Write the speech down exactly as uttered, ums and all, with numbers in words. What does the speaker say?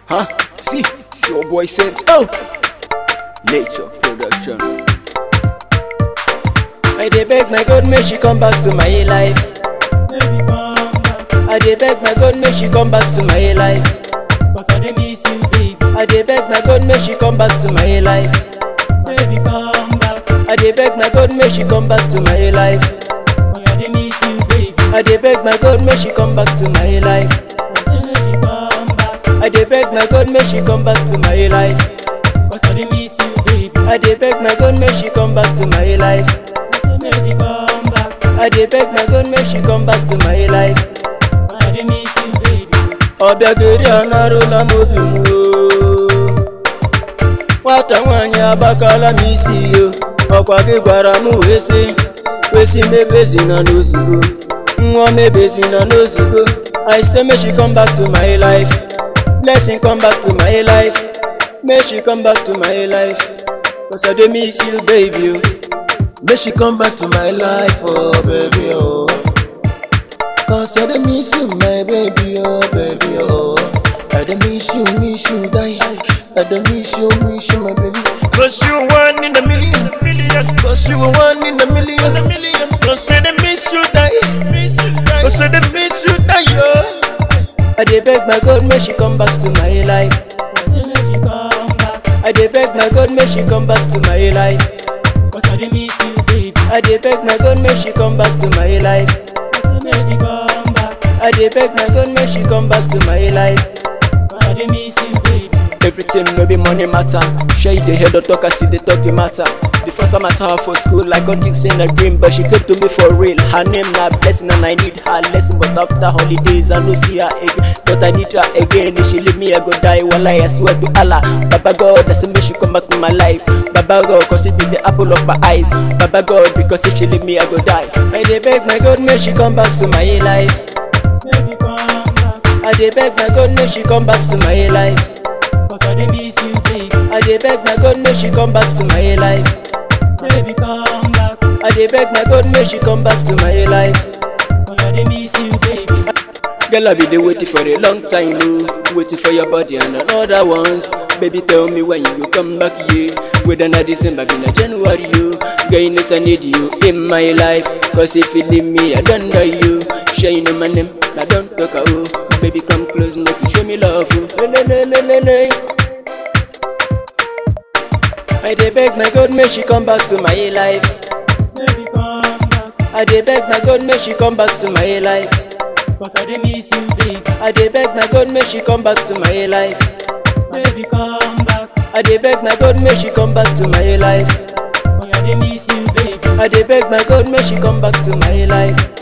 Huh? See, see your boy Sense. Oh, Nature Production. I dey beg my God, make she come back to my life. Baby, come back. I dey beg my God, make she come back to my life. Cause I dey miss you, baby. I dey beg my God, make she come back to my life. Baby, come back. I dey beg my God, make she come back to my life. Cause I dey miss you, baby. I dey beg my God, make she come back to my life. I say make she come back. I dey beg my God, make she come back to my life. Cause I dey miss you, baby. I dey beg my God, make she come back to my life. I say make she come back. I dey beg my God, make she come back to my life. Cause I dey miss you, baby. Obiageri anarụla m obi m oo. Nwata nwaanyị agbakala m isi yo. Ọkwa gị gwara m wee sị wee sị mebezina n'ozugbo. Nwa mebezina n'ozugbo. I say make she come back to my life. Blessing come back to my life. Make she come back to my life. Cause I dey miss you, baby oh. Make she come back to my life, oh baby, oh. Cause I dey miss you, my baby, oh baby, oh. I dey miss you, miss you, die. I dey miss you, miss you, my baby. Cause you one in a million, million. Cause you one in a million, a million. Cause I dey miss you, die. Miss you, die. Cause I dey miss you, die, oh. I dey beg my God, make she come back to my life. I say make she come back. I dey beg my God, make she come back to my life. Cause I dey miss you, baby. I dey beg my God, make she come back to my life. I say make she come back. I dey beg my God, make she come back to my life. Cause I dey miss you, baby. Everything no be money matter. Share the head or talk, I see the talk the matter. The first time I saw her for school, I got things in a dream, but she came to me for real. Her name na Blessing and I need her lesson, but after holidays I no see her again. But I need her again. If she leave me, I go die. Wallahi, I swear to Allah. Baba God, that's me, she come back to my life. Baba God, cause it be the apple of my eyes. Baba God, because if she leave me, I go die. I dey beg my God, make she come back to my life. Baby, come back. I dey beg my God, make she come back to my life. Cause I dey miss you, baby. I dey beg my God, make she come back to my life. Baby, come back. I dey beg my God, make she come back to my life. Cause I dey miss you, baby. Girl, I be there waiting for a long time, no. Waiting for your body and another ones. Baby, tell me when you come back here. Whether not December, be not January, you. Girl, I need you in my life. Cause if you leave me, I don't know you. Share you know my name, I don't talk a oh. Baby, come close, make you show me love, oh. Le, le, le, le, le. I dey beg my God, make she come back to my life. Baby, come back. I dey beg my God, make she come back to my life. Cause I dey miss you, baby. I dey beg my God, make she come back to my life. Baby, come back. I dey beg my God, make she come back to my life. Cause I dey miss you, baby. I dey beg my God, make she come back to my life.